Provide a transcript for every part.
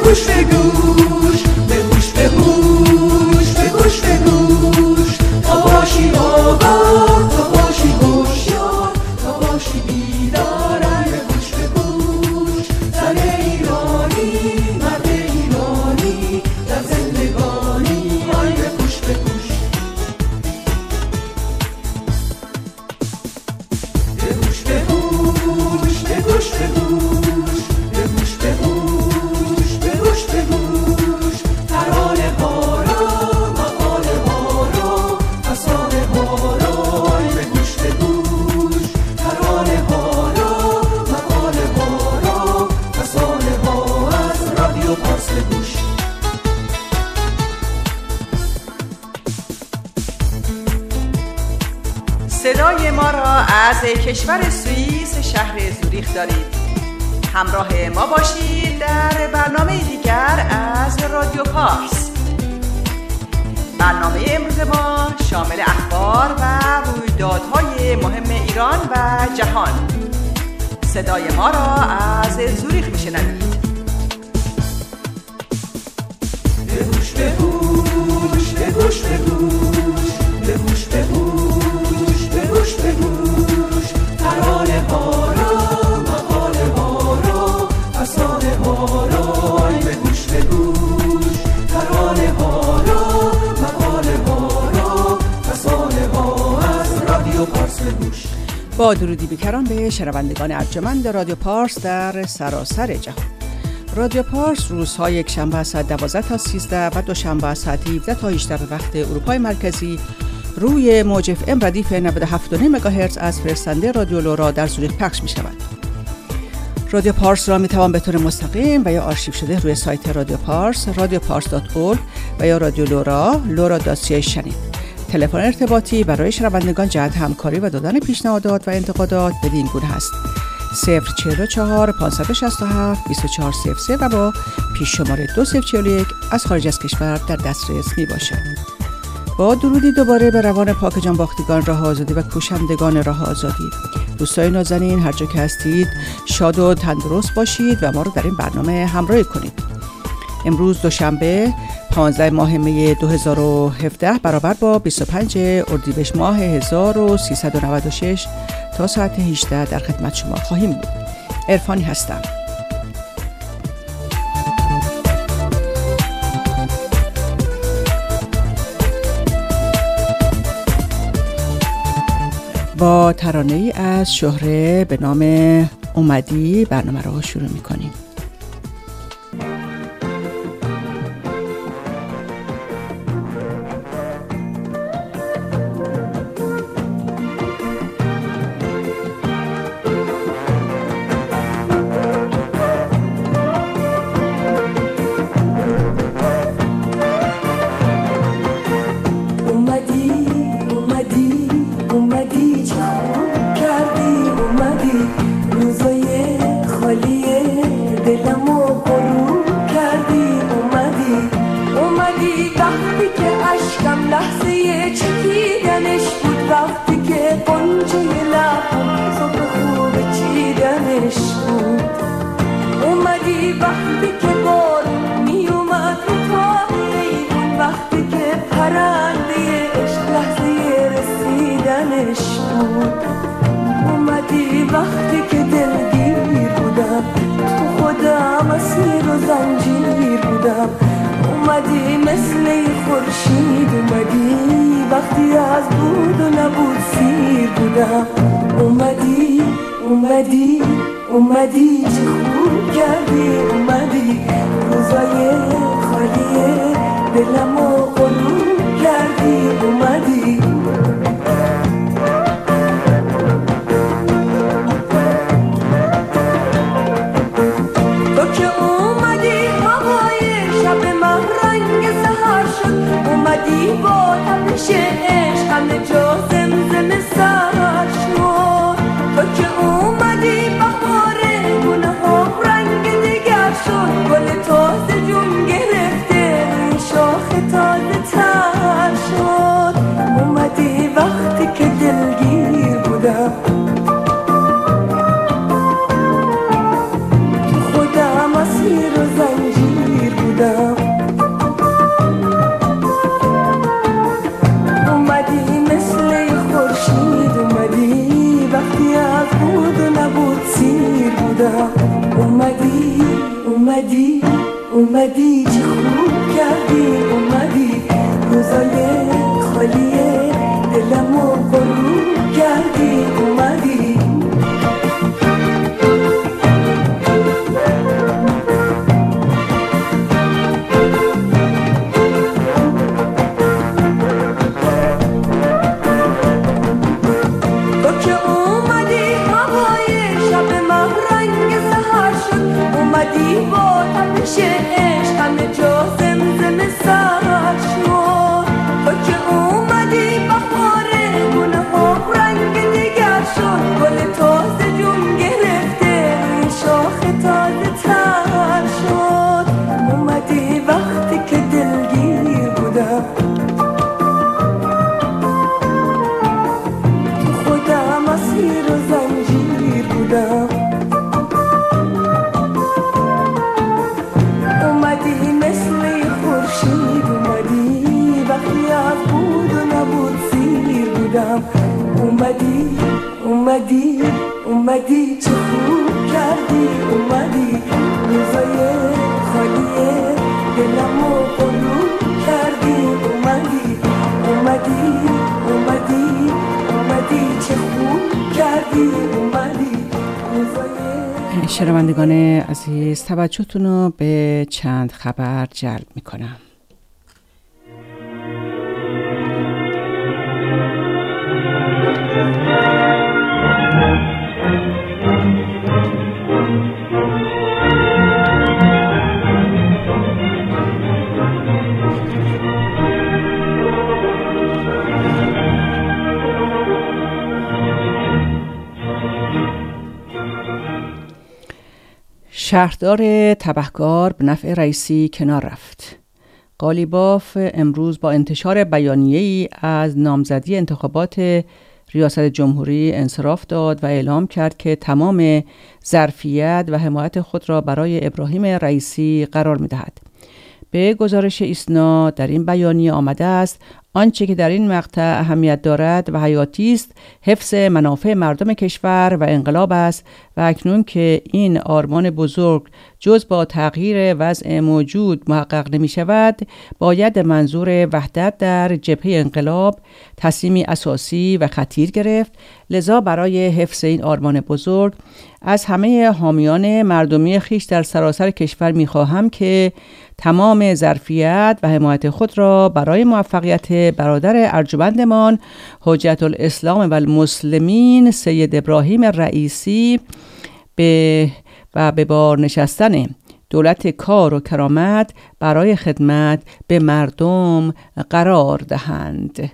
گوش به گوش، به گوش به گوش، به گوش به گوش، تا باشی آگاه، تا باشی هوشیار، تا باشی بیدار. به گوش به گوش، زن ایرانی، مرد ایرانی، در زندگانی. به گوش به گوش، به گوش به گوش، به گوش به گوش، به گوش به گوش، به گوش به گوش، ترانه ها را، مقاله ها را، فسانه ها را. به گوش به گوش، ترانه ها را، مقاله ها را، فسانه ها از رادیو پارس. به گوش صدای ما را از کشور سوئیس شهر زوریخ دارید. همراه ما باشید در برنامه دیگر از رادیو پارس. برنامه امروز ما شامل اخبار و رویدادهای مهم ایران و جهان. صدای ما را از زوریخ میشنوید. به گوش به گوش، به گوش به گوش، به گوش به گوش، به گوش به گوش، ترانه ها را، مقاله ها را، فسانه ها را. به گوش به گوش، ترانه ها را، مقاله ها را، فسانه ها از رادیو پارس. به گوش. با درودی بیکران به شنوندگان ارجمند رادیو پارس در سراسر جهان. رادیو پارس روزهای یکشنبه از ساعت 12 تا 13 و دوشنبه از ساعت 17 تا 18 به وقت اروپای مرکزی روی موج FM ردیف 97.9 مگاهرتز از فرستنده رادیو لورا در زوریخ پخش می شود. رادیو پارس را می توان به طور مستقیم و یا آرشیو شده روی سایت رادیو پارس radiopars.org و یا رادیو لورا lora.ca شنید. تلفن ارتباطی برای شنوندگان جهت همکاری و دادن پیشنهادات و انتقادات بدین گونه هست: 044 567 2403 و با پیش شماره 2041 از خارج از کشور در دسترس می باشد. با درودی دوباره به روان پاک جانباختگان راه آزادی و کوشندگان راه آزادی. دوستای نازنین هر جا که هستید شاد و تندرست باشید و ما رو در این برنامه همراهی کنید. امروز دوشنبه 15 ماه می 2017 برابر با 25 اردیبهشت ماه 1396 تا ساعت 18 در خدمت شما خواهیم بود. عرفانی هستم. با ترانه‌ای از شهره به نام اومدی برنامه رو شروع می‌کنیم. اومدی چه خوب کردی، اومدی روزای خالی دلمو غروب کردی، اومدی تو که اومدی هوای شب من رنگ سحر شد، اومدی با تپش عشق همه جا زمزمه سر شد، تو که اومدی بهاره گونه ها رنگ دیگر شد، گل تازه جون گرفته روی شاخ تازه تر شد، اومدی وقتی که دلگیر بودم تو خودم اسیر و زنجیر اومدی اومدی چه خوب کردی اومدی روزای خالی دلمو غروب کردی اومدی با تپش عشق همه جا زمزمه سر شد تو که اومدی بهار گونه ها رنگ دیگر شد گل تازه جون گرفته روی شاخ تازه تر شد اومدی وقتی که دلگیر بودم تو خودم اسیر و زنجیر بودم اومدی اومدی اومدی چه خوب کردی اومدی روزای خالی دلمو غروب کردی اومدی اومدی اومدی اومدی چه خوب کردی اومدی روزای. شنوندگان عزیز توجهتون رو به چند خبر جلب میکنم. شهردار تبهکار به نفع رئیسی کنار رفت. قالیباف امروز با انتشار بیانیه‌ای از نامزدی انتخابات ریاست جمهوری انصراف داد و اعلام کرد که تمام ظرفیت و حمایت خود را برای ابراهیم رئیسی قرار می‌دهد. به گزارش ایسنا در این بیانیه آمده است آنچه که در این مقطع اهمیت دارد و حیاتی است حفظ منافع مردم کشور و انقلاب است و اکنون که این آرمان بزرگ جز با تغییر وضع موجود محقق نمی شود باید منظور وحدت در جبهه انقلاب تصمیمی اساسی و خطیر گرفت. لذا برای حفظ این آرمان بزرگ از همه حامیان مردمی خیش در سراسر کشور می خواهم که تمام ظرفیت و حمایت خود را برای موفقیت برادر ارجمندمان حجت الاسلام و المسلمین سید ابراهیم رئیسی به بار نشستن دولت کار و کرامت برای خدمت به مردم قرار دهند.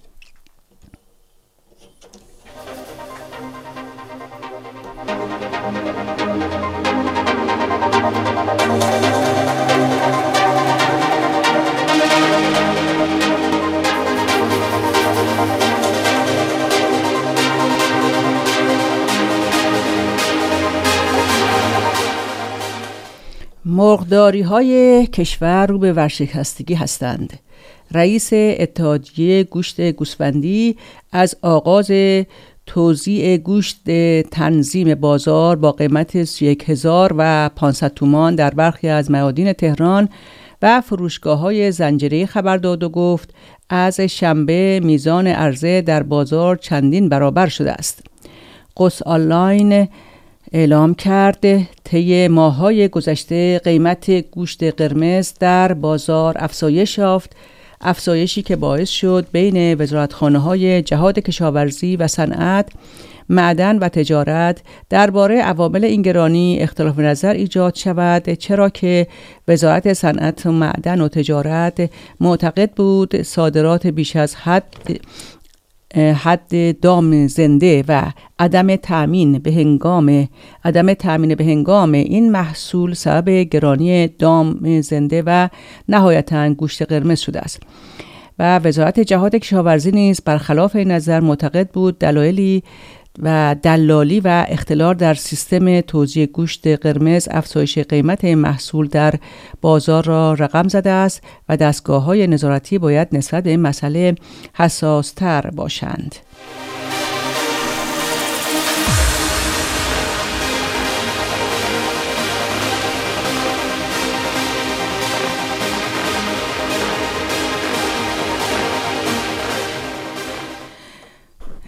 مرغداری های کشور رو به ورشکستگی هستند. رئیس اتحادیه گوشت گوسفندی از آغاز توزیع گوشت تنظیم بازار با قیمت 1500 تومان در برخی از میادین تهران و فروشگاه‌های زنجیره‌ای خبر داد و گفت از شنبه میزان عرضه در بازار چندین برابر شده است. قص آنلاین اعلام کرد طی ماه‌های گذشته قیمت گوشت قرمز در بازار افزایش یافت، افزایشی که باعث شد بین وزارتخانه‌های جهاد کشاورزی و صنعت، معدن و تجارت درباره عوامل این گرانی اختلاف نظر ایجاد شود، چرا که وزارت صنعت و معدن و تجارت معتقد بود صادرات بیش از حد دام زنده و عدم تأمین به هنگام این محصول سبب گرانی دام زنده و نهایتاً گوشت قرمز شده است. و وزارت جهاد کشاورزی نیز برخلاف این نظر معتقد بود دلالی و اختلال در سیستم توزیع گوشت قرمز افزایش قیمت محصول در بازار را رقم زده است و دستگاه‌های نظارتی باید نسبت به این مسئله حساس‌تر باشند.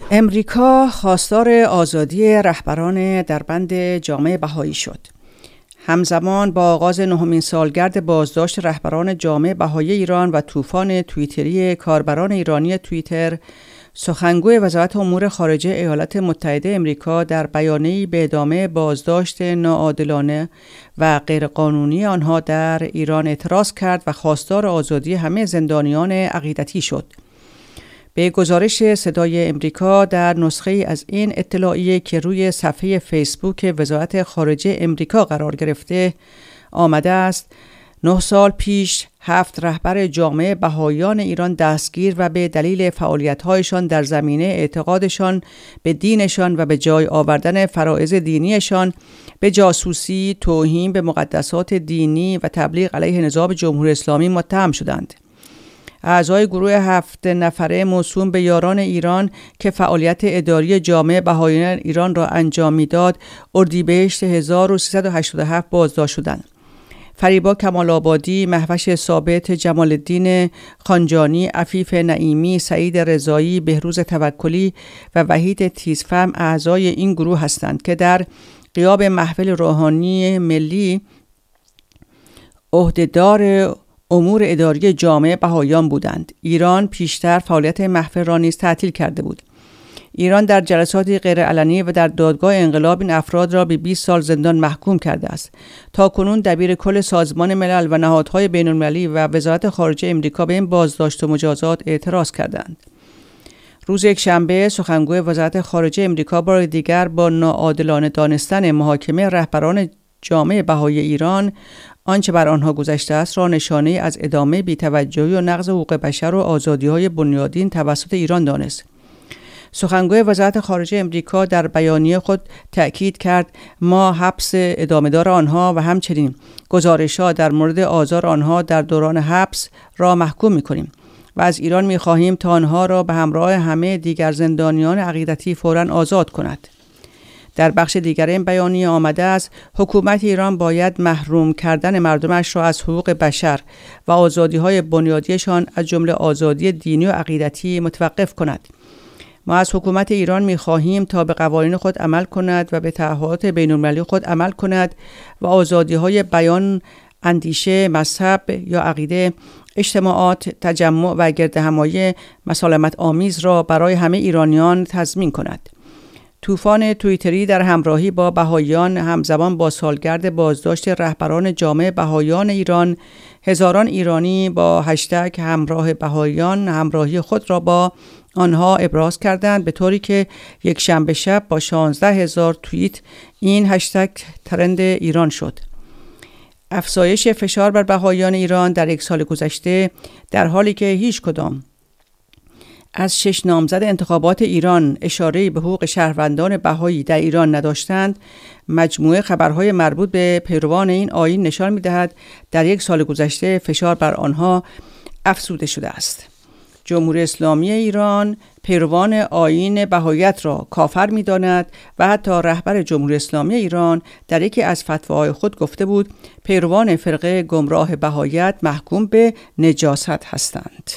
امریکا خواستار آزادی رهبران دربند جامعه بهایی شد. همزمان با آغاز 9مین سالگرد بازداشت رهبران جامعه بهایی ایران و طوفان توییتری کاربران ایرانی توییتر، سخنگوی وزارت امور خارجه ایالات متحده امریکا در بیانیه‌ای به ادامه بازداشت ناعادلانه و غیرقانونی آنها در ایران اعتراض کرد و خواستار آزادی همه زندانیان عقیدتی شد. به گزارش صدای امریکا در نسخه از این اطلاعیه که روی صفحه فیسبوک وزارت خارجه امریکا قرار گرفته آمده است: 9 سال پیش 7 رهبر جامعه بهائیان ایران دستگیر و به دلیل فعالیت‌هایشان در زمینه اعتقادشان به دینشان و به جای آوردن فرائض دینیشان به جاسوسی، توهین به مقدسات دینی و تبلیغ علیه نظام جمهوری اسلامی متهم شدند. اعضای گروه 7 نفره موسوم به یاران ایران که فعالیت اداری جامعه بهائیان ایران را انجام می‌داد، اردیبهشت 1387 بازداشت شدند. فریبا کمال‌آبادی، مهوش ثابت، جمال الدین خانجانی، عفیف نعیمی، سعید رضایی، بهروز توکلی و وحید تیزفهم اعضای این گروه هستند که در غیاب محفل روحانی ملی عهدهدار امور اداری جامعه بهائیان بودند. ایران پیشتر فعالیت محفل را نیز تعطیل کرده بود. ایران در جلساتی غیرعلنی و در دادگاه انقلاب این افراد را به 20 سال زندان محکوم کرده است. تاکنون دبیر کل سازمان ملل و نهادهای بین‌المللی و وزارت خارجه امریکا به این بازداشت و مجازات اعتراض کردند. روز یکشنبه سخنگوی وزارت خارجه امریکا بار دیگر با ناعادلانه دانستن محاکمه رهبران جامعه بهایی ایران آنچه بر آنها گذشته است را نشانه از ادامه بی‌توجهی و نقض حقوق بشر و آزادی‌های بنیادین توسط ایران دانست. سخنگوی وزارت خارجه امریکا در بیانیه خود تأکید کرد: ما حبس ادامه‌دار آنها و همچنین گزارش‌ها در مورد آزار آنها در دوران حبس را محکوم می‌کنیم و از ایران می‌خواهیم تا آنها را به همراه همه دیگر زندانیان عقیدتی فوراً آزاد کند. در بخش دیگر این بیانیه آمده است: حکومت ایران باید محروم کردن مردمش را از حقوق بشر و آزادی‌های بنیادیشان از جمله آزادی دینی و عقیدتی متوقف کند. ما از حکومت ایران می‌خواهیم تا به قوانین خود عمل کند و به تعهدات بین‌المللی خود عمل کند و آزادی‌های بیان، اندیشه، مذهب یا عقیده، اجتماعات، تجمع و گردهمایی مسالمت آمیز را برای همه ایرانیان تضمین کند. طوفان توییتری در همراهی با بهائیان همزمان با سالگرد بازداشت رهبران جامعه بهائیان ایران، هزاران ایرانی با هشتگ همراه بهائیان همراهی خود را با آنها ابراز کردند، به طوری که یک شنبه شب با 16,000 توییت این هشتگ ترند ایران شد. افزایش فشار بر بهائیان ایران در یک سال گذشته، در حالی که هیچ کدام از 6 نامزد انتخابات ایران اشاره‌ای به حقوق شهروندان بهایی در ایران نداشتند، مجموعه خبرهای مربوط به پیروان این آیین نشان می‌دهد در یک سال گذشته فشار بر آنها افزوده شده است. جمهوری اسلامی ایران پیروان آیین بهاییت را کافر می‌داند و حتی رهبر جمهوری اسلامی ایران در یکی از فتواهای خود گفته بود پیروان فرقه گمراه بهاییت محکوم به نجاست هستند.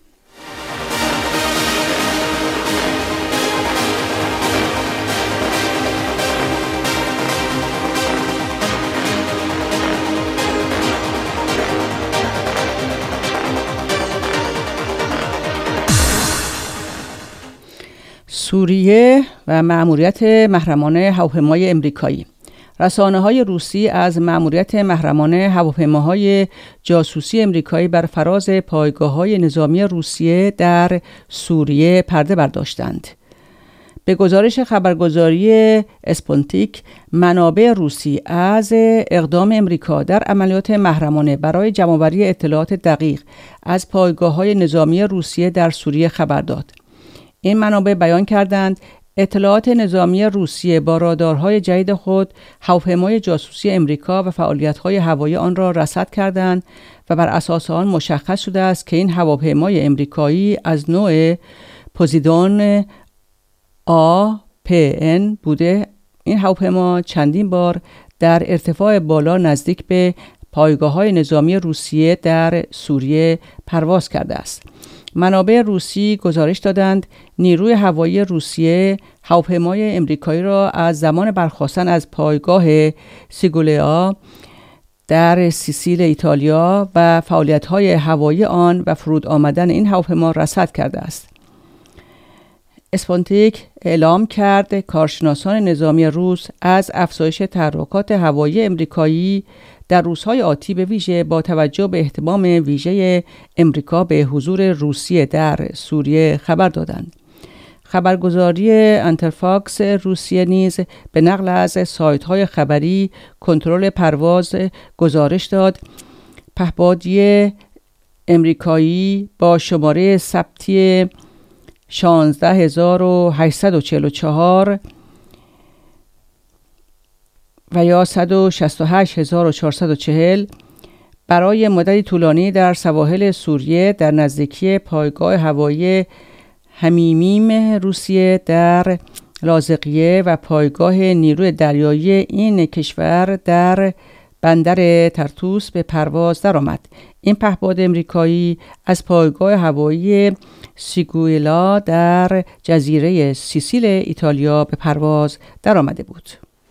سوریه و مأموریت محرمانه هواپیمای امریکایی. رسانه‌های روسی از مأموریت محرمانه هواپیماهای جاسوسی امریکایی بر فراز پایگاه‌های نظامی روسیه در سوریه پرده برداشتند. به گزارش خبرگزاری اسپوتنیک، منابع روسی از اقدام امریکا در عملیات محرمانه برای جمع‌آوری اطلاعات دقیق از پایگاه‌های نظامی روسیه در سوریه خبر داد. این منابع بیان کردند اطلاعات نظامی روسیه با رادارهای جدید خود هواپیمای جاسوسی امریکا و فعالیت‌های هوایی آن را رصد کردند و بر اساس آن مشخص شده است که این هواپیمای امریکایی از نوع پوزیدون APN بوده. این هواپیما چندین بار در ارتفاع بالا نزدیک به پایگاه‌های نظامی روسیه در سوریه پرواز کرده است. منابع روسی گزارش دادند نیروی هوایی روسیه هواپیمای امریکایی را از زمان برخاستن از پایگاه سیگولیا در سیسیل ایتالیا و فعالیت‌های هوایی آن و فرود آمدن این هواپیما رصد کرده است. اسپوتنیک اعلام کرد کارشناسان نظامی روس از افزایش تحرکات هوایی امریکایی در روزهای آتی به ویژه با توجه به اهتمام ویژه امریکا به حضور روسیه در سوریه خبر دادند. خبرگزاری انترفاکس روسیه نیز به نقل از سایت‌های خبری کنترل پرواز گزارش داد پهپادی امریکایی با شماره ثبتی 16844 و یا 168440 برای مدتی طولانی در سواحل سوریه در نزدیکی پایگاه هوایی همیمیم روسیه در لاذقیه و پایگاه نیروی دریایی این کشور در بندر ترتوس به پرواز درآمد. این پهپاد امریکایی از پایگاه هوایی سیگویلا در جزیره سیسیل ایتالیا به پرواز درآمده بود.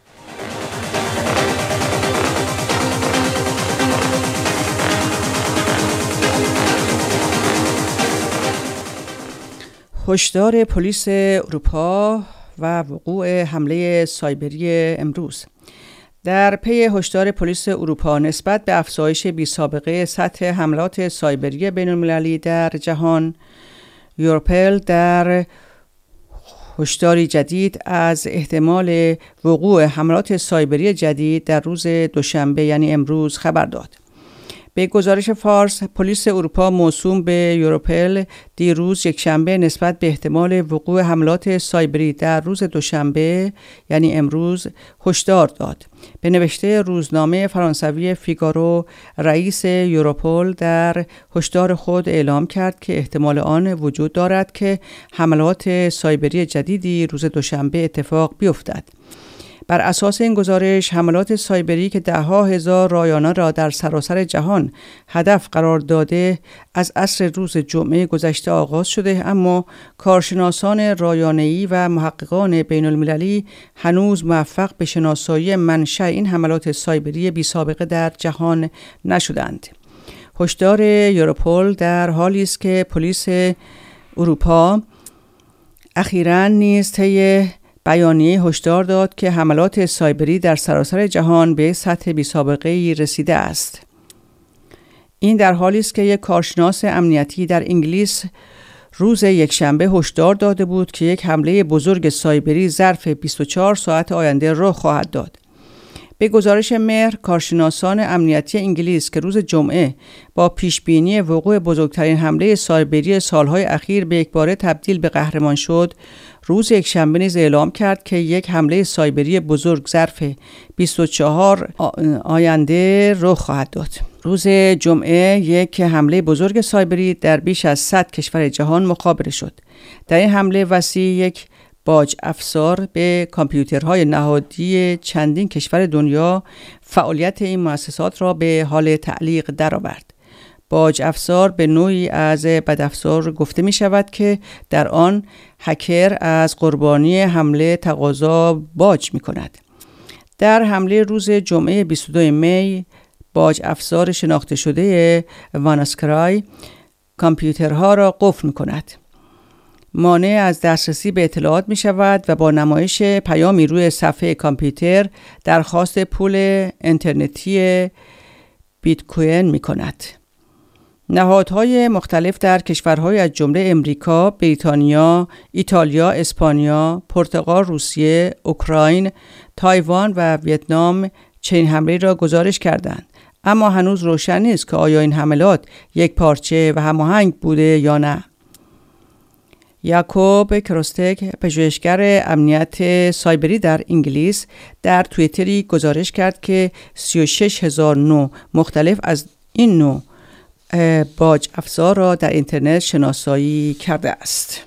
هشدار پلیس اروپا و وقوع حمله سایبری امروز. در پی هشدار پلیس اروپا نسبت به افزایش بی‌سابقه سطح حملات سایبری بین‌المللی در جهان، یوروپل در هشداری جدید از احتمال وقوع حملات سایبری جدید در روز دوشنبه یعنی امروز خبر داد. به گزارش فارس، پلیس اروپا موسوم به یوروپل دیروز یکشنبه نسبت به احتمال وقوع حملات سایبری در روز دوشنبه یعنی امروز هشدار داد. به نوشته روزنامه فرانسوی فیگارو، رئیس یوروپل در هشدار خود اعلام کرد که احتمال آن وجود دارد که حملات سایبری جدیدی روز دوشنبه اتفاق بیفتد. بر اساس این گزارش، حملات سایبری که ده‌ها هزار رایانه را در سراسر جهان هدف قرار داده از عصر روز جمعه گذشته آغاز شده، اما کارشناسان رایانه‌ای و محققان بین‌المللی هنوز موفق به شناسایی منشأ این حملات سایبری بی‌سابقه در جهان نشدند. هشدار یوروپل در حالی است که پلیس اروپا اخیراً نیز طی بیانیه هشدار داد که حملات سایبری در سراسر جهان به سطح بی‌سابقه‌ای رسیده است. این در حالی است که یک کارشناس امنیتی در انگلیس روز یکشنبه هشدار داده بود که یک حمله بزرگ سایبری ظرف 24 ساعت آینده رخ خواهد داد. به گزارش مهر، کارشناسان امنیتی انگلیس که روز جمعه با پیشبینی وقوع بزرگترین حمله سایبری سالهای اخیر به یکباره تبدیل به قهرمان شد، روز یکشنبه نیز اعلام کرد که یک حمله سایبری بزرگ ظرف 24 آینده رخ خواهد داد. روز جمعه یک حمله بزرگ سایبری در بیش از 100 کشور جهان مخابره شد. در این حمله وسیع یک باج افزار به کامپیوترهای نهادی چندین کشور دنیا فعالیت این مؤسسات را به حال تعلیق درآورد. باج افزار به نوعی از بدافزار گفته می شود که در آن هکر از قربانی حمله تقاضا باج می کند. در حمله روز جمعه 22 می، باج افزار شناخته شده واناسکرای کامپیوترها را قفل می کند. مانع از دسترسی به اطلاعات می شود و با نمایش پیامی روی صفحه کامپیوتر درخواست پول اینترنتی بیت کوین می کند. نهادهای مختلف در کشورهای از جمله امریکا، بریتانیا، ایتالیا، اسپانیا، پرتغال، روسیه، اوکراین، تایوان و ویتنام چنین حمله را گزارش کردند. اما هنوز روشن نیست که آیا این حملات یک پارچه و هماهنگ بوده یا نه. یاکوب کروستک، پژوهشگر امنیت سایبری در انگلیس، در توییتری گزارش کرد که 36,000 نوع مختلف از این نوع باج افزار را در اینترنت شناسایی کرده است.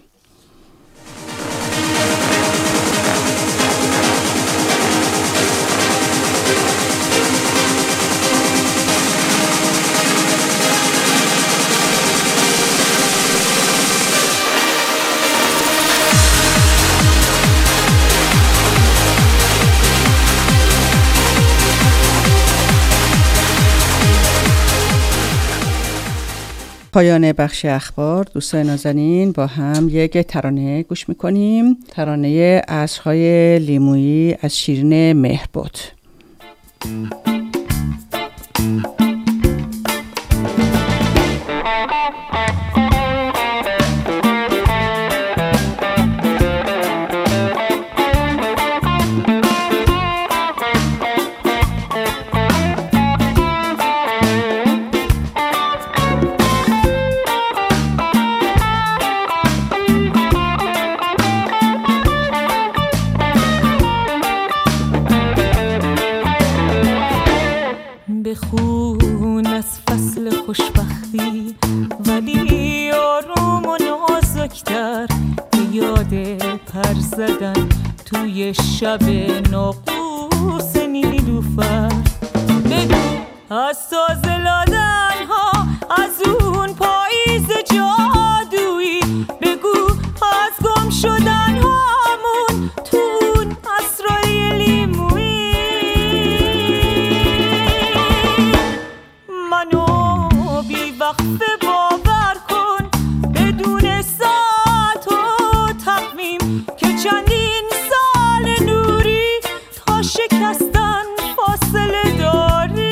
پایان بخش اخبار دوستان نازنین با هم یک ترانه گوش میکنیم. ترانه عصرهای لیمویی از شیرین مهرباد. بخون از فصل خوشبختی ولی آروم و نازکتر، به یاد پر زدن توی شب ناقوس نیلوفر. بگو از تازه لادن ها، از اون پاییز جادویی، بگو از گم شدن هامون تو اون عصرهای لیمویی. منو بی وقفه باور کن بدون ساعت و تقویم که چندین سال نوری تا شکستن فاصله داری.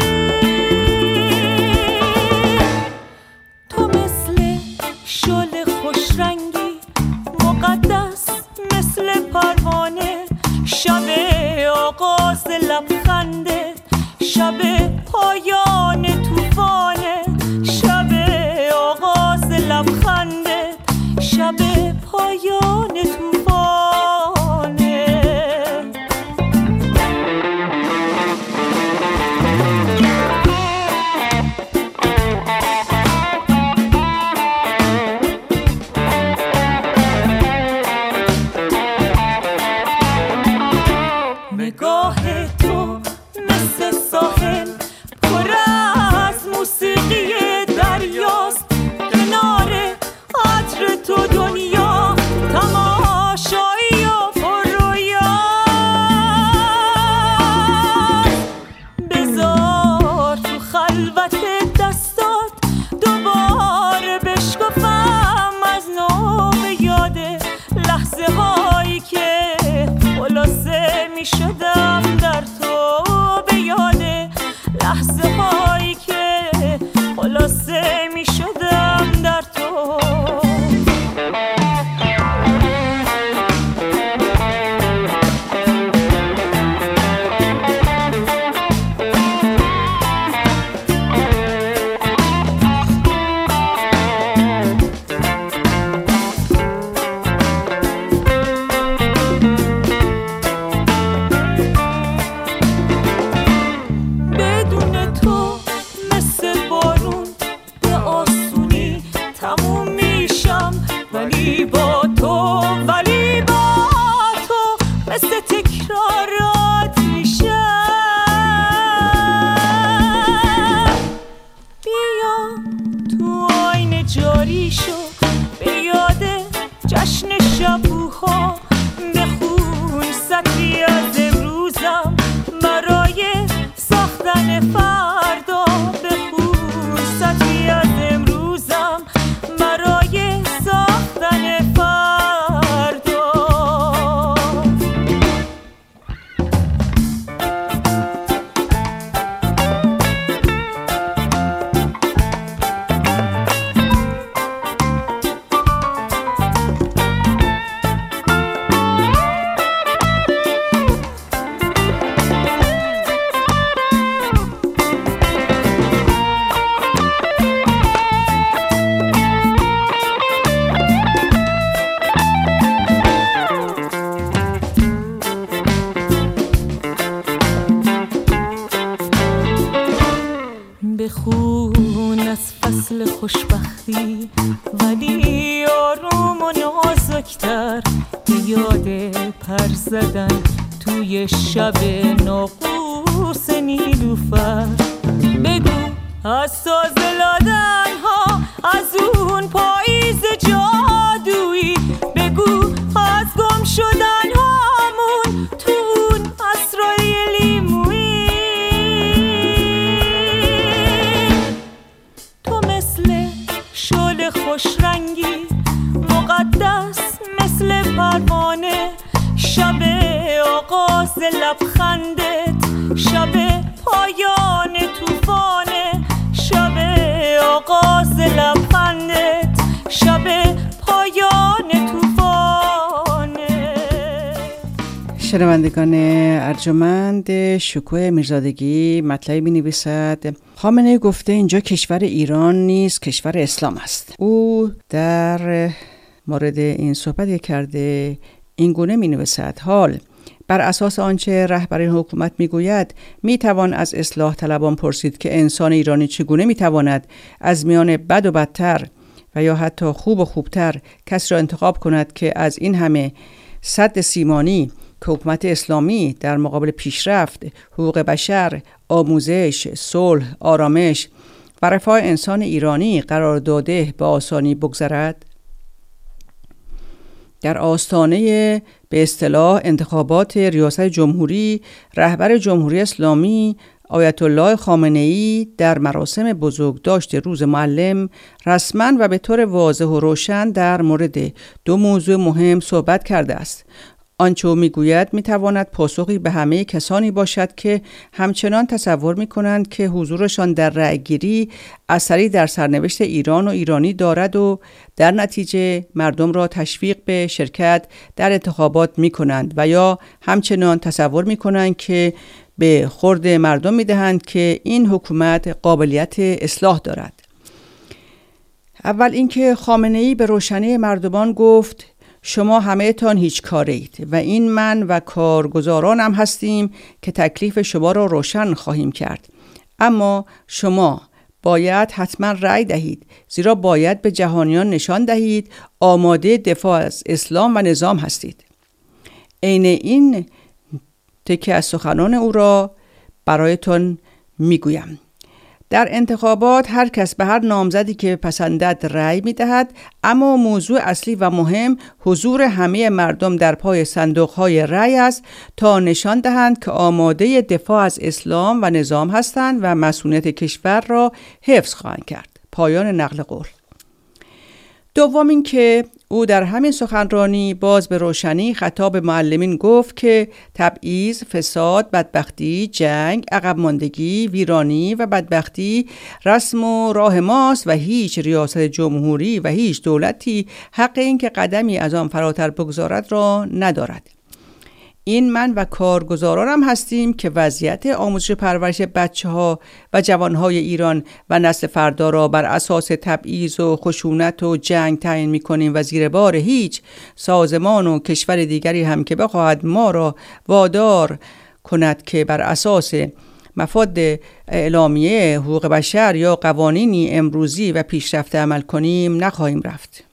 تو مثل شعله خوشرنگی مقدس، مثل پروانه، شب آغاز لبخنده، شب پایان توفانه، شب آغاز لبخنده، شب پایان توفانه. نگاه تو مثل ساحل پر از موسیقی دریاست، کنار عطر تو دنیا تماشایی و پررویاست. بذار تو خلوت دستات دوباره بشکفم از نو، به یاد لحظه هایی که خلاصه می شدم در تو، به یاد لحظه هایی که خلاصه می شدم در تو. بدون تو مثل بارون به آسونی تموم میشم، ولی با تو مثل تکرارات میشم. بیا تو آینه جاری شو، به یاد جشن شبوها بخون سطری از امروزم برای ساختن فردا، بخون سطری از امروزم برای ساختن فردا. بخون از فصل خوشبختی ولی آروم و نازکتر، به یاد پر زدن توی شب ناقوس نیلوفر. بگو از تازه لادن ها، از اون پاییز جادویی، بگو از گم شدن هامون تو اون عصرهای لیمویی. تو مثل لبخندت، شب پایان طوفانه، شب آغاز لبخندت، شب پایان طوفانه. شنوندگان ارجمند، شکوه میرزادگی مطلبی می‌نویسد: خامنه‌ای گفته اینجا کشور ایران نیست، کشور اسلام است. او در مورد این صحبت کرده این گونه می‌نویسد: حال بر اساس آنچه رهبر این حکومت میگوید میتوان از اصلاح طلبان پرسید که انسان ایرانی چگونه میتواند از میان بد و بدتر و یا حتی خوب و خوبتر کسی را انتخاب کند که از این همه سد سیمانی که حکومت اسلامی در مقابل پیشرفت، حقوق بشر، آموزش، صلح، آرامش و رفاه انسان ایرانی قرار داده به آسانی بگذرد؟ در آستانه به اصطلاح انتخابات ریاست جمهوری، رهبر جمهوری اسلامی آیت الله خامنه‌ای در مراسم بزرگداشت روز معلم رسما و به طور واضح و روشن در مورد دو موضوع مهم صحبت کرده است. آنچه او میگوید میتواند پاسخی به همه کسانی باشد که همچنان تصور میکنند که حضورشان در رأیگیری اثری در سرنوشت ایران و ایرانی دارد و در نتیجه مردم را تشویق به شرکت در انتخابات میکنند و یا همچنان تصور میکنند که به خورد مردم میدهند که این حکومت قابلیت اصلاح دارد. اول اینکه خامنه‌ای به روشنی مردمان گفت شما همه تان هیچ کارید و این من و کارگزارانم هستیم که تکلیف شما را روشن خواهیم کرد. اما شما باید حتما رأی دهید، زیرا باید به جهانیان نشان دهید آماده دفاع از اسلام و نظام هستید. عین این تکه از سخنان او را برایتان میگویم. در انتخابات هر کس به هر نامزدی که پسندد رأی می‌دهد، اما موضوع اصلی و مهم حضور همه مردم در پای صندوق‌های رأی است تا نشان دهند که آماده دفاع از اسلام و نظام هستند و مسئولیت کشور را حفظ خواهند کرد. پایان نقل قول. دوم این که او در همین سخنرانی باز به روشنی خطاب معلمین گفت که تبعیض، فساد، بدبختی، جنگ، عقب ماندگی، ویرانی و بدبختی رسم و راه ماست و هیچ ریاست جمهوری و هیچ دولتی حق این که قدمی از آن فراتر بگذارد را ندارد. این من و کارگزارانم هستیم که وضعیت آموزش پرورش بچه‌ها و جوانهای ایران و نسل فردا را بر اساس تبعیض و خشونت و جنگ تعیین می‌کنیم و زیر بار هیچ سازمان و کشور دیگری هم که بخواهد ما را وادار کند که بر اساس مفاد اعلامیه حقوق بشر یا قوانینی امروزی و پیشرفته عمل کنیم نخواهیم رفت.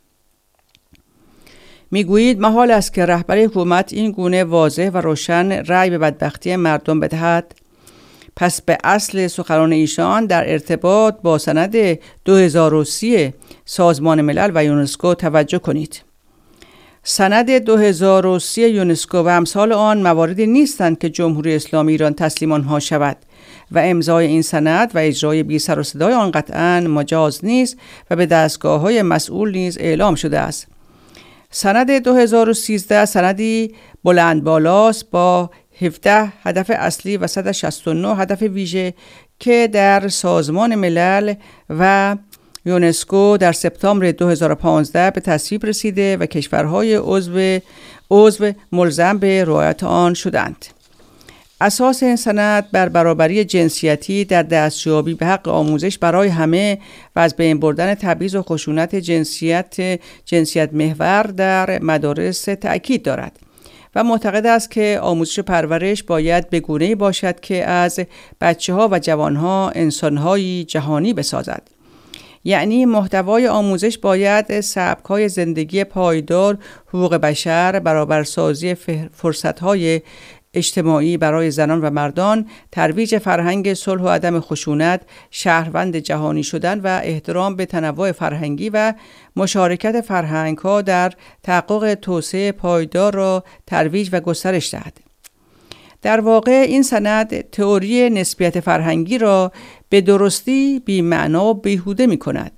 میگویید محال است که رهبر حکومت این گونه واضح و روشن رأی به بدبختی مردم بدهد. پس به اصل سخنان ایشان در ارتباط با سند 2030 سازمان ملل و یونسکو توجه کنید. سند 2030 یونسکو و امثال آن مواردی نیستند که جمهوری اسلامی ایران تسلیم آنها شود و امضای این سند و اجرای بی سر و صدای آن قطعاً مجاز نیست و به دستگاه‌های مسئول نیز اعلام شده است. سند 2013 سندی بلند بالاست با 17 هدف اصلی و 169 هدف ویژه که در سازمان ملل و یونسکو در سپتامبر 2015 به تصویب رسیده و کشورهای عضو ملزم به رعایت آن شدند. اساس این سند بر برابری جنسیتی در دستیابی به حق آموزش برای همه و از بین بردن تبعیض و خشونت جنسیت محور در مدارس تأکید دارد و معتقد است که آموزش و پرورش باید به گونه‌ای باشد که از بچه‌ها و جوان‌ها انسان‌های جهانی بسازد. یعنی محتوای آموزش باید سبک‌های زندگی پایدار، حقوق بشر، برابرسازی فرصت‌های اجتماعی برای زنان و مردان، ترویج فرهنگ صلح و عدم خشونت، شهروند جهانی شدن و احترام به تنوع فرهنگی و مشارکت فرهنگ‌ها در تحقق توسعه پایدار را ترویج و گسترش دهد. در واقع این سند تئوری نسبیت فرهنگی را به درستی بی معنا و بیهوده می کند،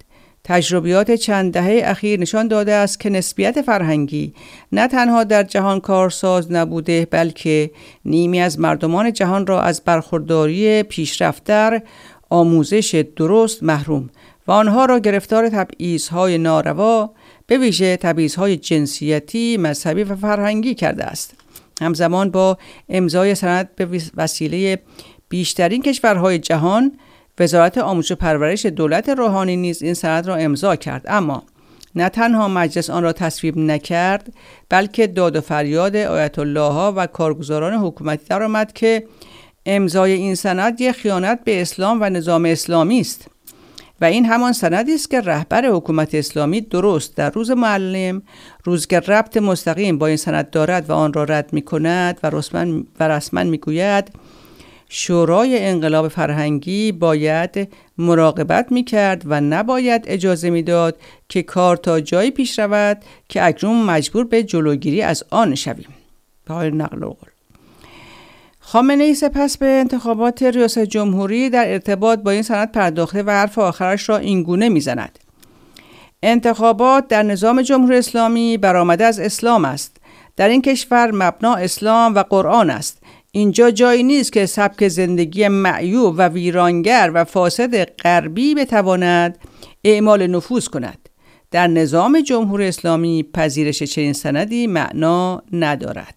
تجربیات چند دهه اخیر نشان داده است که نسبیت فرهنگی نه تنها در جهان کارساز نبوده، بلکه نیمی از مردمان جهان را از برخورداری پیشرفت‌تر آموزش درست محروم و آنها را گرفتار تبعیض‌های ناروا، به ویژه تبعیض‌های جنسیتی، مذهبی و فرهنگی کرده است. همزمان با امضای سند به وسیله بیشترین کشورهای جهان، وزارت آموزش و پرورش دولت روحانی نیز این سند را امضا کرد، اما نه تنها مجلس آن را تصویب نکرد، بلکه داد و فریاد آیت الله ها و کارگزاران حکومتی درآمد که امضای این سند یک خیانت به اسلام و نظام اسلامی است و این همان سندی است که رهبر حکومت اسلامی درست در روز معلم، روز که ربط مستقیم با این سند دارد و آن را رد می‌کند و رسما می‌گوید شورای انقلاب فرهنگی باید مراقبت می‌کرد و نباید اجازه می‌داد که کار تا جایی پیش رود که اکنون مجبور به جلوگیری از آن شویم. پای نقل قول. خامنه‌ای سپس به انتخابات ریاست جمهوری در ارتباط با این سند پرداخته و حرف آخرش را اینگونه می‌زند: انتخابات در نظام جمهوری اسلامی برآمده از اسلام است. در این کشور مبنا اسلام و قرآن است. اینجا جایی نیست که سبک زندگی معیوب و ویرانگر و فاسد غربی بتواند اعمال نفوذ کند. در نظام جمهوری اسلامی پذیرش چنین سندی معنا ندارد.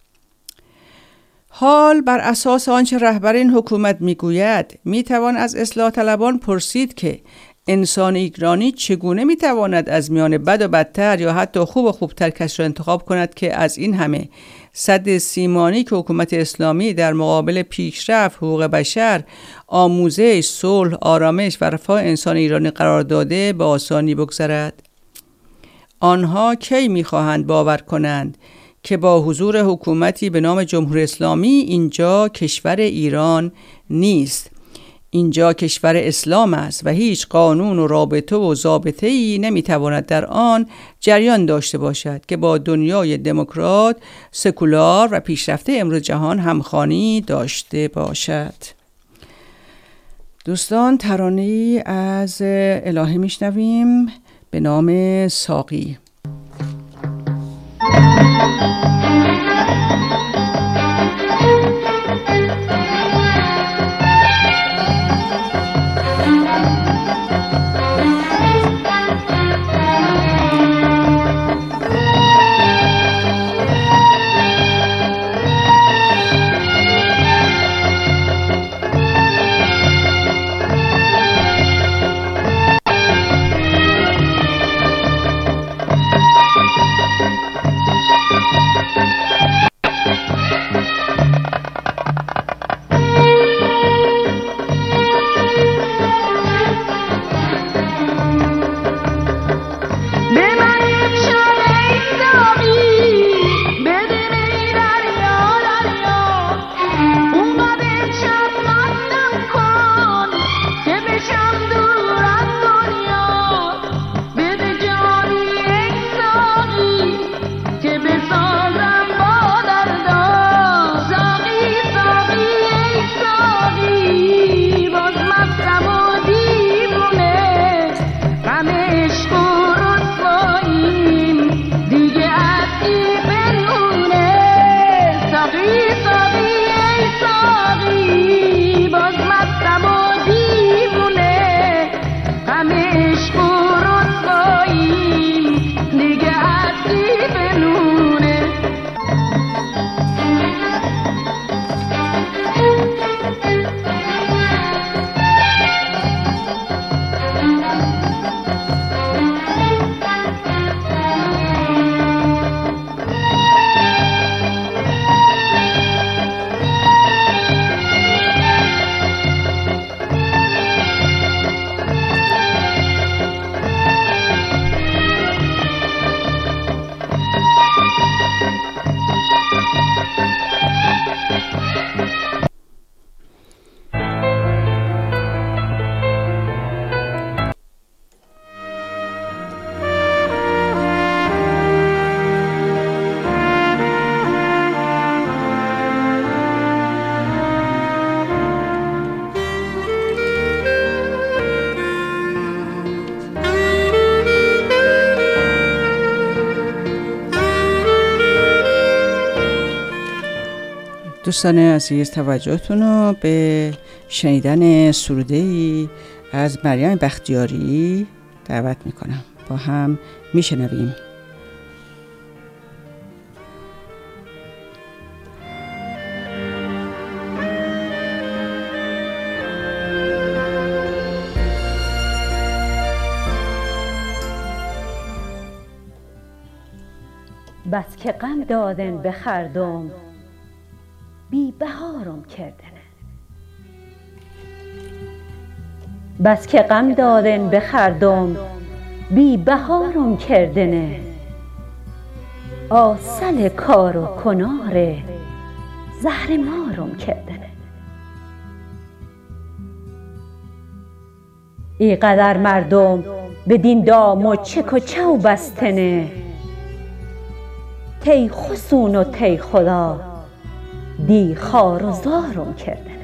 حال بر اساس آنچه رهبر این حکومت میگوید، میتوان از اصلاح طلبان پرسید که انسان ایرانی چگونه میتواند از میان بد و بدتر یا حتی خوب و خوبتر کسی را انتخاب کند که از این همه سد سیمانی که حکومت اسلامی در مقابل پیشرفت، حقوق بشر، آموزش، صلح، آرامش و رفاه انسان ایرانی قرار داده به آسانی بگذرد؟ آنها کی میخواهند باور کنند که با حضور حکومتی به نام جمهوری اسلامی اینجا کشور ایران نیست؟ اینجا کشور اسلام است و هیچ قانون و رابطه و ضابطه‌ای نمیتواند در آن جریان داشته باشد که با دنیای دموکرات، سکولار و پیشرفته امروز جهان همخوانی داشته باشد. دوستان، ترانه‌ای از الهه میشنویم به نام ساقی. دوستان عزیز توجهتون رو به شنیدن سروده‌ای از مریم بختیاری دعوت میکنم. با هم میشنویم. بس که غم دادن بخردم بی بهارم کردنه. بس که غم دادن بخردم بی بهارم کردنه. آسل کار و کنار زهر مارم کردنه. ای قدر مردم بدین دام و چک و چو بستنه. تی خسون و تی خدا دی خار و زارم کردنه.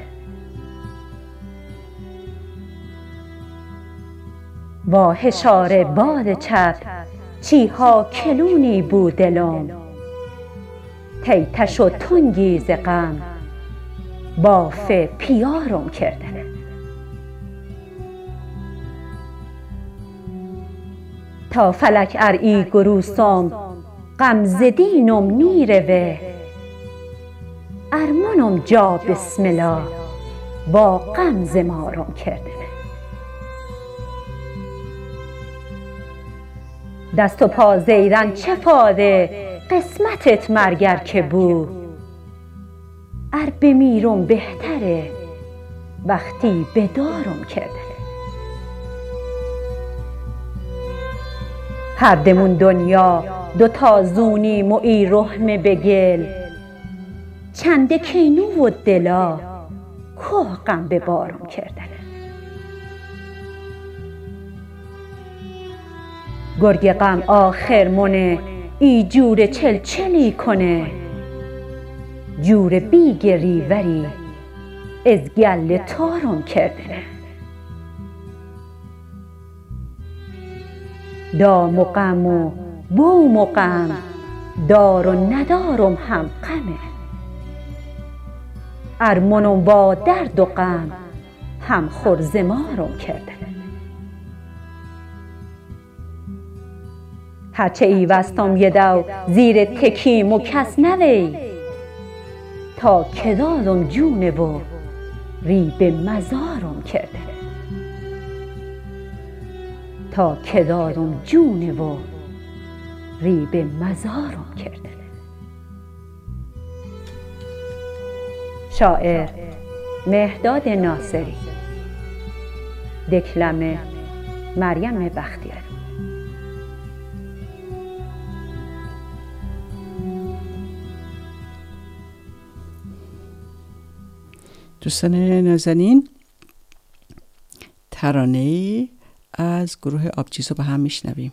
با هشار باد چپ چیها کلونی بود دلم. تی تش و تنگی ز غم باف پیارم کردنه. تا فلک ارئی گروسم غم زدینم نیروه. ارمانم جا بسم الله با غم زمارم کردنه. دست و پا زیدن چه فاده قسمتت مرگر که بود. ار بمیرم بهتره وقتی بدارم کردنه. هر دمون دنیا دوتا زونیم و ای رحمه بگل. چنده کینو و دلا کوه غم به بارم کردنه. گرگ غم آخر منه ای جور چلچلی کنه. جور بیگ ریوری از گل تارم کردنه. دام و غم و بوم و غم دار و ندارم هم غمه. ارمانم با درد و غم هم خورزمارم کردنه. هرچه ای وستم یه دو زیر تکیم و کس نوی. تا که دادم جونه و ری به مزارم کردنه. تا که دادم جونه و ری به مزارم کردنه. شاعر مهداد ناصری. دکلمه مریم بختیاری. دوستان نازنین، ترانه‌ای از گروه آبجیز رو با هم میشنویم.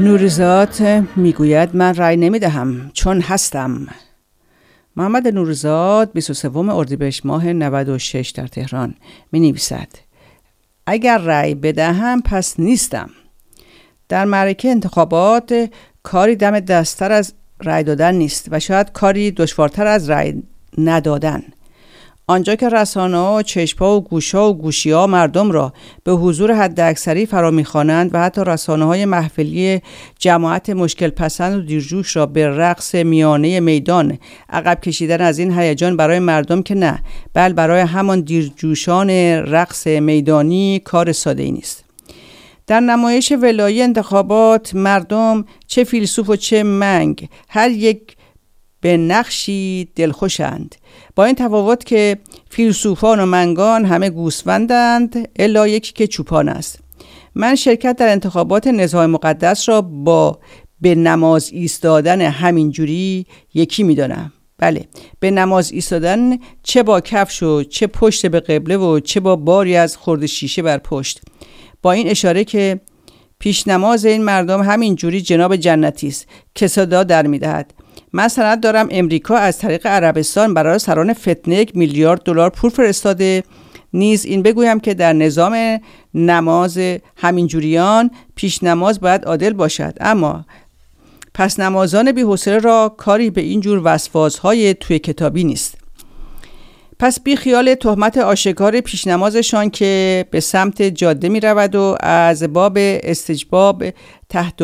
نوریزاد میگوید من رأی نمیدهم چون هستم. محمد نوریزاد 23 اردیبهشت ماه 96 در تهران می نویسد اگر رأی بدهم پس نیستم. در معرکه انتخابات کاری دم دستتر از رأی دادن نیست و شاید کاری دشوارتر از رأی ندادن. آنجا که رسانه‌ها و چشم‌ها و گوش‌ها و گوشی‌ها مردم را به حضور حداکثری فرا می‌خوانند و حتی رسانه‌های محفلی جماعت مشکل پسند و دیرجوش را به رقص میانه میدان عقب کشیدن از این هیجان برای مردم که نه، بل برای همان دیرجوشان رقص میدانی کار ساده‌ای نیست. در نمایش ولایی انتخابات مردم چه فیلسوف و چه منگ هر یک به نقشی دلخوشند، با این تفاوت که فیلسوفان و منگان همه گوسفندند الا یکی که چوپان است. من شرکت در انتخابات نزاع مقدس را با به نماز ایستادن همینجوری یکی می‌دانم. بله، به نماز ایستادن چه با کفش و چه پشت به قبله و چه با باری از خرد شیشه بر پشت، با این اشاره که پیش نماز این مردم همینجوری جناب جنتی است که صدا در می‌دهد. من سند دارم امریکا از طریق عربستان برای سران فتنه 1 میلیارد دلار پول فرستاده. نیز این بگویم که در نظام نماز همینجوریان پیش نماز باید عادل باشد، اما پس نمازان بی‌حوصله را کاری به این جور وسواس‌های توی کتابی نیست. پس بی خیال تهمت آشکار پیش نمازشان که به سمت جاده می رود و از باب استجباب تحت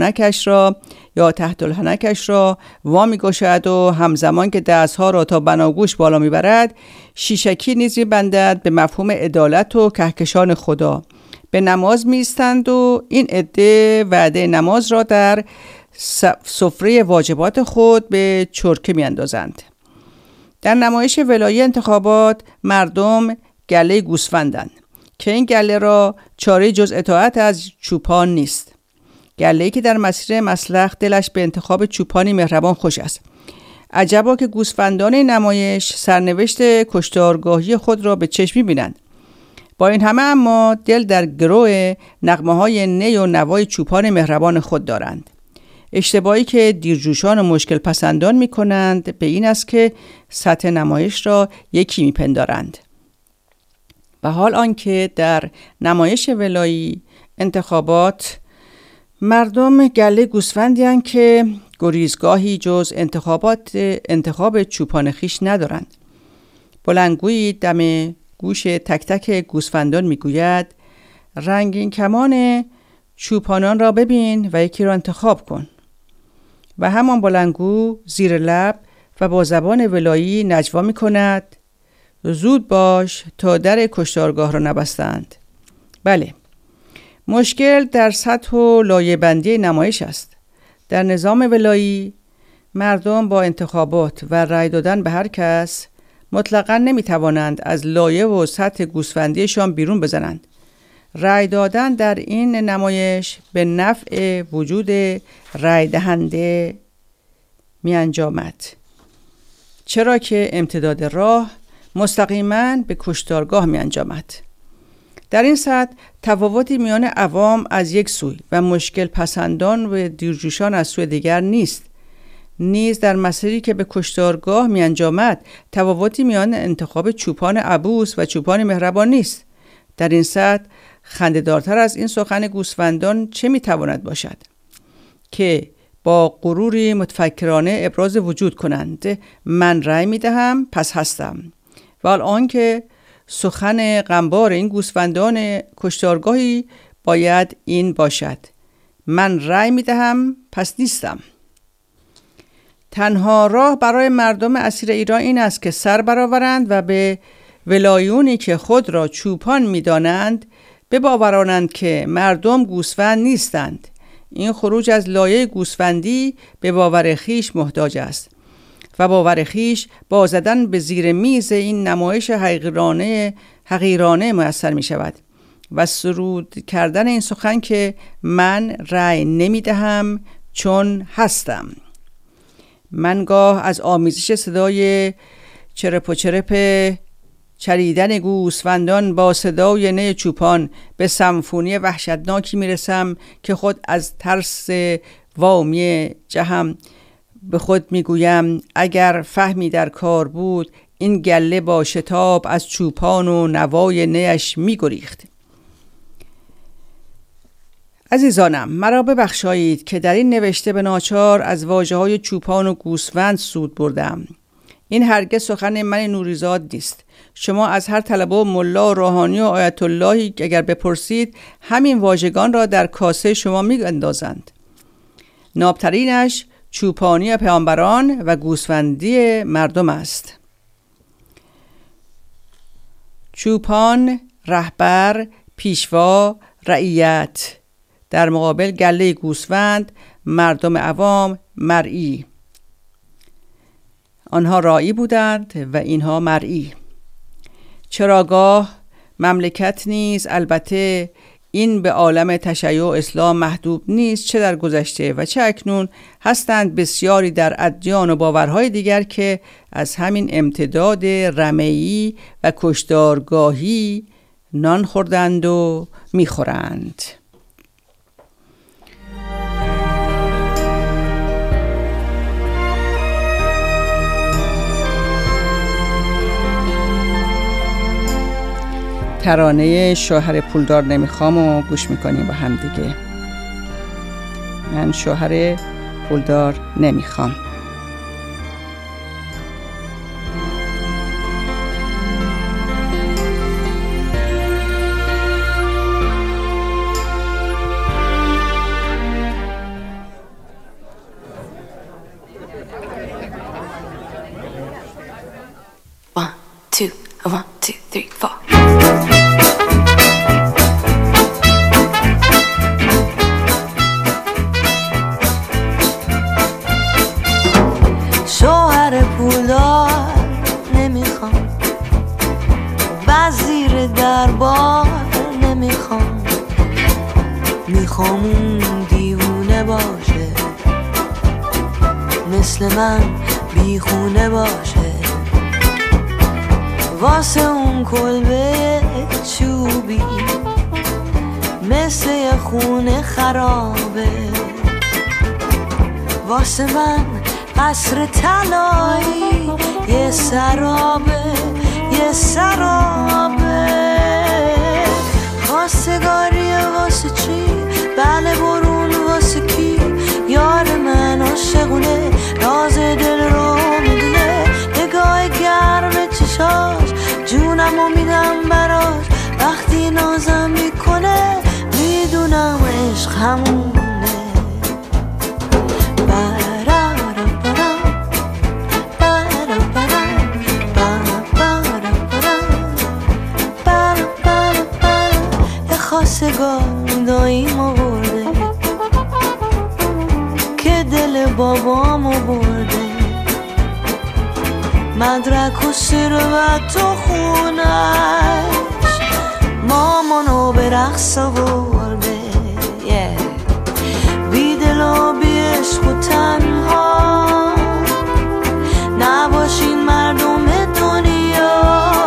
الحنکش را وامی گشد و همزمان که دستها را تا بناگوش بالا می برد شیشکی نیز می بندد به مفهوم عدالت و کهکشان خدا. به نماز می ایستند و این عده وعده نماز را در سفره واجبات خود به چرکه می اندازند. در نمایش ولایی انتخابات مردم گله گوسفندند که این گله را چاره جز اطاعت از چوپان نیست. گله‌ای که در مسیر مسلخ دلش به انتخاب چوپانی مهربان خوش است. عجبا که گوسفندان نمایش سرنوشت کشتارگاهی خود را به چشم می‌بینند. با این همه اما دل در گرو نغمه‌های نی و نوای چوپان مهربان خود دارند. اشتباهی که دیرجوشان و مشکل پسندان می کنند به این است که سطح نمایش را یکی می پندارند. به حال آنکه در نمایش ولایی انتخابات مردم گله گوسفندی اند که گریزگاهی جز انتخاب چوپان خیش ندارند. بلندگویی دم گوش تک تک گوسفندان می گوید رنگین کمان چوپانان را ببین و یکی را انتخاب کن. و همان بلندگو زیر لب و با زبان ولایی نجوا می کند زود باش تا در کشتارگاه را نبستند. بله، مشکل در سطح و لایه بندی نمایش است. در نظام ولایی مردم با انتخابات و رأی دادن به هر کس مطلقاً نمی توانند از لایه و سطح گوسفندیشان بیرون بزنند. رأی دادن در این نمایش به نفع وجود رأی دهنده می انجامد، چرا که امتداد راه مستقیما به کشتارگاه می انجامد. در این سطح تفاوتی میان عوام از یک سوی و مشکل پسندان و دیرجوشان از سوی دیگر نیست. نیز در مسیری که به کشتارگاه می انجامد تفاوتی میان انتخاب چوپان عبوس و چوپان مهربان نیست. در این سطح خنده‌دارتر از این سخن گوسفندان چه میتواند باشد که با غروری متفکرانه ابراز وجود کنند من رأی میدهم پس هستم، و الان که سخن غمبار این گوسفندان کشتارگاهی باید این باشد من رأی میدهم پس نیستم. تنها راه برای مردم اسیر ایران این است که سر برآورند و به ولایونی که خود را چوپان میدانند بباورانند که مردم گوسفند نیستند. این خروج از لایه گوسفندی به باور خیش محتاج است و باور خیش با زدن به زیر میز این نمایش حقیرانه میسر می شود و سرود کردن این سخن که من رأی نمی دهم چون هستم. من گاه از آمیزش صدای چرپ و چرپ چریدن گوسفندان با صدای نی چوپان به سمفونی وحشتناکی میرسم که خود از ترس وامی جهم به خود میگویم اگر فهمی در کار بود این گله با شتاب از چوپان و نوای نیش میگریخت. عزیزانم، مرا ببخشایید که در این نوشته به ناچار از واژه‌های چوپان و گوسفند سود بردم. این هرگز سخن من نوریزاد نیست. شما از هر طلبه و ملا و روحانی و آیت اللهی اگر بپرسید همین واژگان را در کاسه شما می‌اندازند. نابترینش چوپانی پیامبران و گوسفندی مردم است. چوپان، رهبر، پیشوا، رعیت، در مقابل گله گوسفند، مردم عوام، مرئی. آنها راعی بودند و اینها مرئی. چراگاه، مملکت نیز البته این به عالم تشیع اسلام محدود نیست، چه در گذشته و چه اکنون هستند بسیاری در ادیان و باورهای دیگر که از همین امتداد رمیی و کشتارگاهی نان خوردند و میخورند. ترانه شوهر پولدار نمیخوام و گوش میکنیم با هم دیگه. من شوهر پولدار نمیخوام. One, two, three, four. شوهر پولدار نمیخوام، وزیر دربار نمیخوام، میخوام اون دیوونه باشه، مثل من بیخونه باشه، واسه اون کلبه چوبی مثل یه خونه خرابه، واسه من قصر طلایی یه سرابه، یه سرابه. خواستگاریه واسه چی؟ بله برون واسه کی؟ یار من عاشقونه، راز دل رو میدونه، نگاه گرم چشاش جونمو میدم براش، وقتی نازم میکنه میدونم عشق همونه. خواستگار داییمو برده که دل بابامو برده، مدرک و ثروت و خونش مامانو به رقص آورده، بی دل و بی عشق و تنها نباشین مردم دنیا،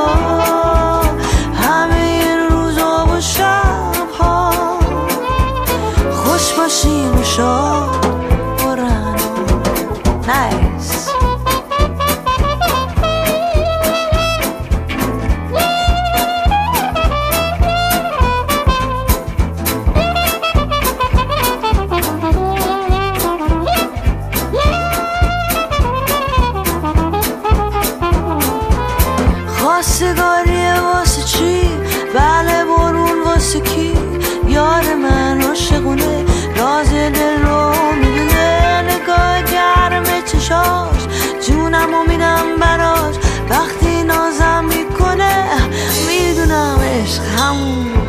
همه این روزا و شبها خوش باشین و شاد و رنا. نایس. خواستگاریه واسه چی؟ بله برون واسه کی؟ یار من عاشقونه، راز دل رو میدونه، نگاه گرم چشاش جونمو میدم براش، وقتی نازم میکنه میدونم عشق همونه.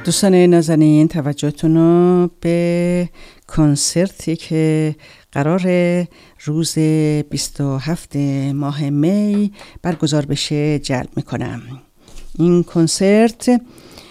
دوستان نازنین توجهتون رو به کنسرتی که قرار روز 27 ماه می برگزار بشه جلب میکنم. این کنسرت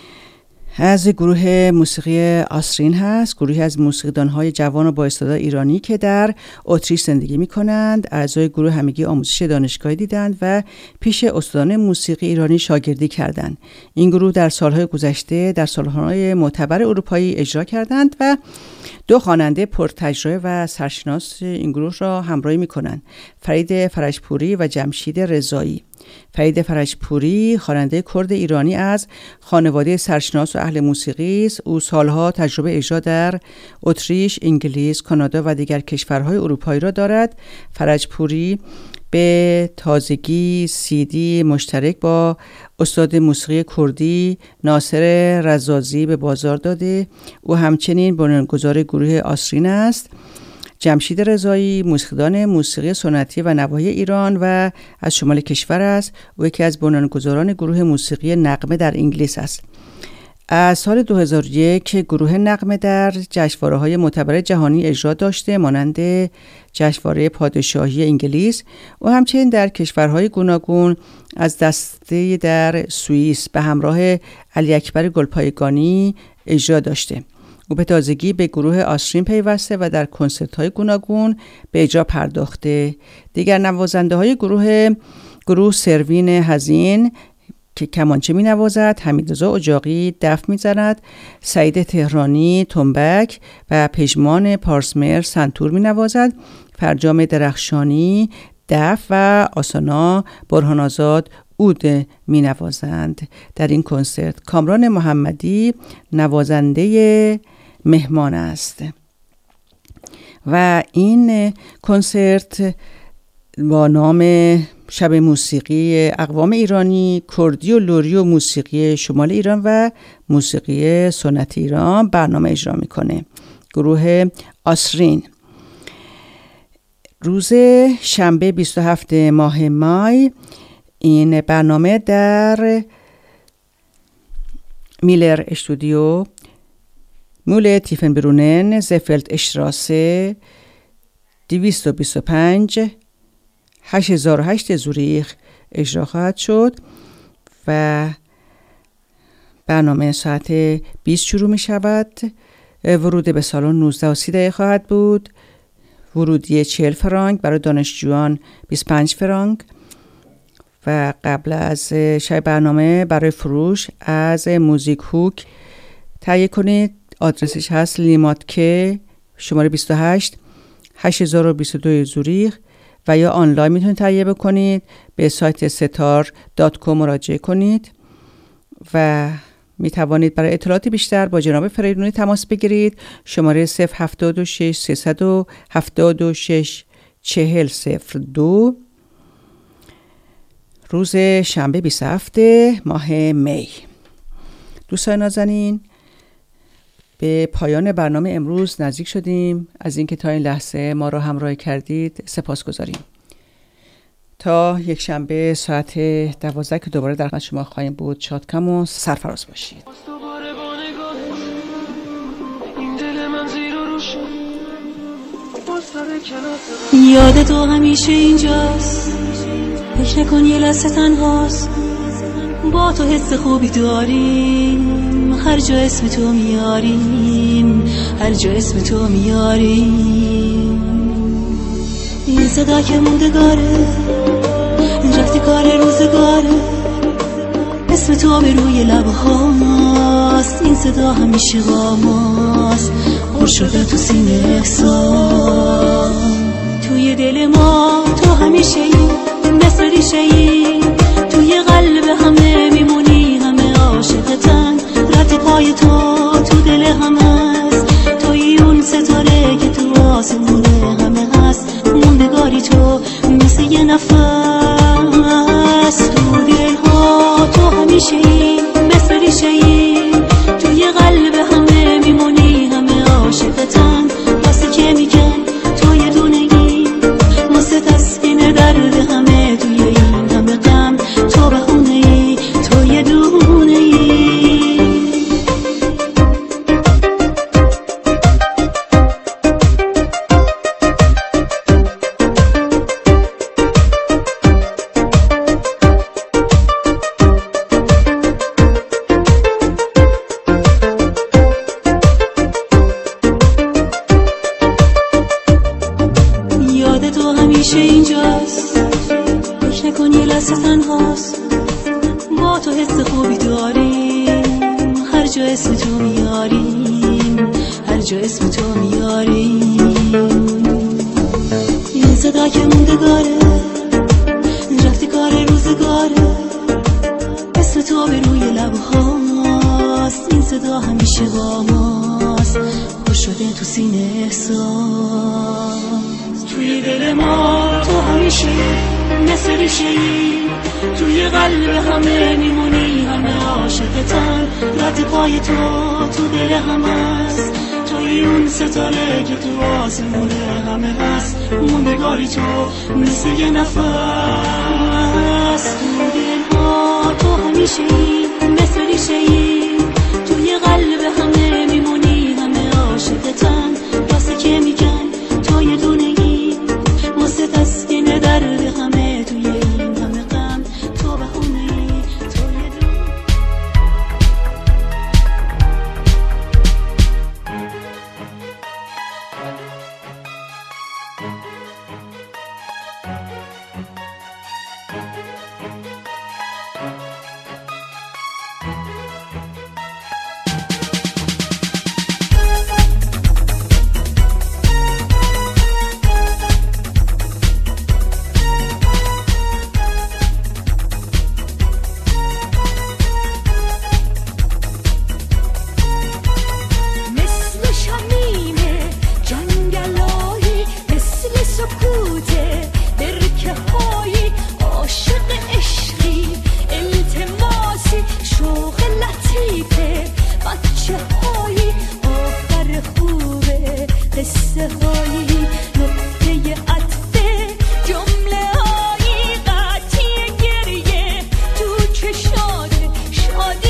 از گروه موسیقی آسرین هست، گروهی از موسیقیدان‌های جوان و با استعداد ایرانی که در اتریش زندگی می‌کنند. اعضای گروه همگی آموزش دانشگاهی دیدند و پیش استادان موسیقی ایرانی شاگردی کردند. این گروه در سالهای گذشته در سالن‌های معتبر اروپایی اجرا کردند و دو خواننده پرتجربه و سرشناس این گروه را همراهی می‌کنند، فرید فرجپوری و جمشید رضایی. فرید فرجپوری خواننده کرد ایرانی از خانواده سرشناس و اهل موسیقی است. او سالها تجربه اجرا در اتریش، انگلیس، کانادا و دیگر کشورهای اروپایی را دارد. فرجپوری به تازگی CD مشترک با استاد موسیقی کردی ناصر رزازی به بازار داده. او همچنین بنیانگذار گروه آسرین است. جمشید رضایی موسیقیدان موسیقی سنتی و نواحی ایران و از شمال کشور است. او یکی از بنیانگذاران گروه موسیقی نغمه در انگلیس است. از سال 2001 گروه نغمه در جشنواره‌های معتبر جهانی اجرا داشته، مانند جشنواره پادشاهی انگلیس. او همچنین در کشورهای گوناگون از دسته در سوئیس به همراه علی اکبر گلپایگانی اجرا داشته. او به تازگی به گروه آسرین پیوسته و در کنسرت‌های گوناگون به اجرا پرداخته. دیگر نوازنده‌های گروه سروین حزین که کمانچه می نوازد، حمیدرضا اجاقی دف می زند، سعید تهرانی تنبک و پژمان پارسمر سنتور می نوازد، فرجام درخشانی دف و آسانا برهان‌آزاد عود می نوازند. در این کنسرت کامران محمدی نوازنده مهمان است و این کنسرت با نام شب موسیقی اقوام ایرانی، کردی و لری و موسیقی شمال ایران و موسیقی سنتی ایران برنامه اجرا میکنه. گروه آسرین روز شنبه 27 ماه می این برنامه در میلر استودیو موله تیفنبرونن زفلت اشتراسه 225 8008 زوریخ اجرا خواهد شد و برنامه ساعت 20 شروع می شود. ورود به سالن 19 و 30 دقیقه خواهد بود. ورودی 40 فرانک، برای دانشجویان 25 فرانک و قبل از شب برنامه برای فروش از موزیک هوک تهیه کنید. آدرسش هست لیماتکه شماره 28 8022 زوریخ و یا آنلاین میتونید تهیه بکنید. به سایت setar.com مراجعه کنید و میتوانید برای اطلاعات بیشتر با جناب فریدونی تماس بگیرید. شماره 076 376 4002 روز شنبه 27 ماه می. دوستان نازنین، به پایان برنامه امروز نزدیک شدیم. از اینکه تا این لحظه ما را همراهی کردید سپاسگزاریم. تا یک شنبه ساعت 12 که دوباره در خدمت شما خواهیم بود، شادکام و سرفراز باشید. یاد تو همیشه اینجاست، فکر نکن یه لحظه تنهاست، با تو حس خوبی داریم، هر جا اسم تو میاریم، هر جا اسم تو میاریم. این صدا که موندگاره، رفتی کار روزگاره، اسم تو به روی لبه هاست، این صدا همیشه با ماست، پر شده تو سینه احساس. توی دل ما تو همیشه مثل ریشه‌ای، توی قلب همه میمونی، همه عاشقتن، رد پای تو دل همه است، توی اون ستاره که تو آسمونه همه هست، موندگاری تو مثل یه نفس. تو دل ها تو همیشه مثل ریشه‌ای، توی قلب همه میمونی، همه عاشقتن، واسه که میگن تو یه دونگی، واسه تسکین درد همه، توی این همه غم تو بهونه ای، تو یه دونه ای. یاد تو همیشه اینجاست، فکر نکن یه لحظه تنهاست، با تو حس خوبی داریم، هر جا اسم تو میاریم، هر جا اسم تو میاریم. این صدا که موندگاره، رفتی کار روزگاره، اسم تو به روی لبهاست، این صدا همیشه با ماست، پر شده تو سینه احساس. توی دل ما تو همیشه مثل ریشه‌ای، توی قلب همه میمونی، همه عاشقتن، رد پای تو دل همه است، توی اون ستاره که تو آسمونه همه هست، موندگاری تو مثل یه نفس. توی دل ما تو همیشه مثل ریشه‌ای، توی قلب همه میمونی، همه عاشقتن، واسه که میگن تو یه دونگی، واسه تسکین درد همه، توی این همه غم تو بهونه‌ای، تو یه دونه. مثل شمیم جنگلایی، مثل سکوت